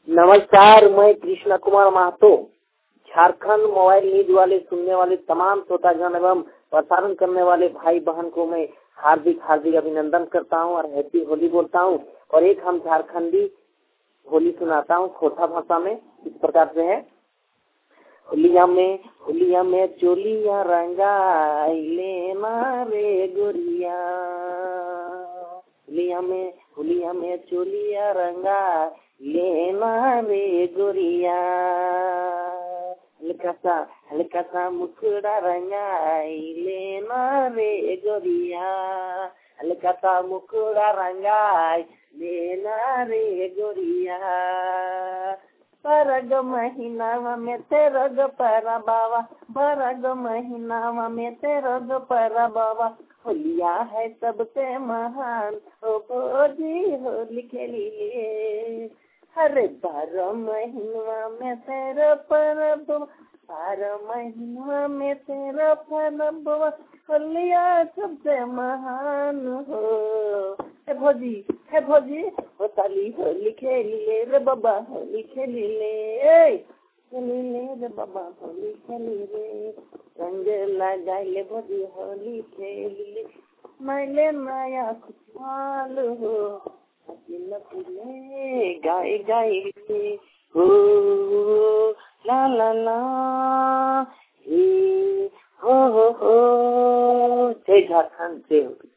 नमस्कार, मैं Krishna Kumar Mahto Jharkhand mobile news वाले सुनने वाले तमाम श्रोतागण एवं प्रसारण करने वाले भाई बहन को मैं हार्दिक हार्दिक अभिनंदन करता हूं और हैप्पी होली बोलता हूं। और एक हम झारखंडी होली सुनाता हूं खोटा भाषा में। इस प्रकार से है। होलिया में चोलिया रंगाइले मारे गोरिया, होलिया में चोलिया रंगा लेना रे गोरिया, हल्का सा मुखड़ा रंगाई लेना रे गोरिया, हल्का सा मुखड़ा रंगाई लेना रे गोरिया। परग महीना में तेरा गो परा बाबा, परग महीना में तेरा गो परा बाबा, होलिया है सबसे महान ओ भोजी होली खेली ले। अरे 12 महीना में तेरा परब, 12 महीना में तेरा परब, होलिया सबसे महान हो। हे भोजी हो ताली होली खेली ले रे बाबा, होली खेली ले, खेली ले रे बाबा, होली खेली रे, रंग लगाई ले भोजी होली खेली ले, मैले नया खुशहाल हो, गाय गाय हो ला ला ला हे हो जय झारखंड जय हो।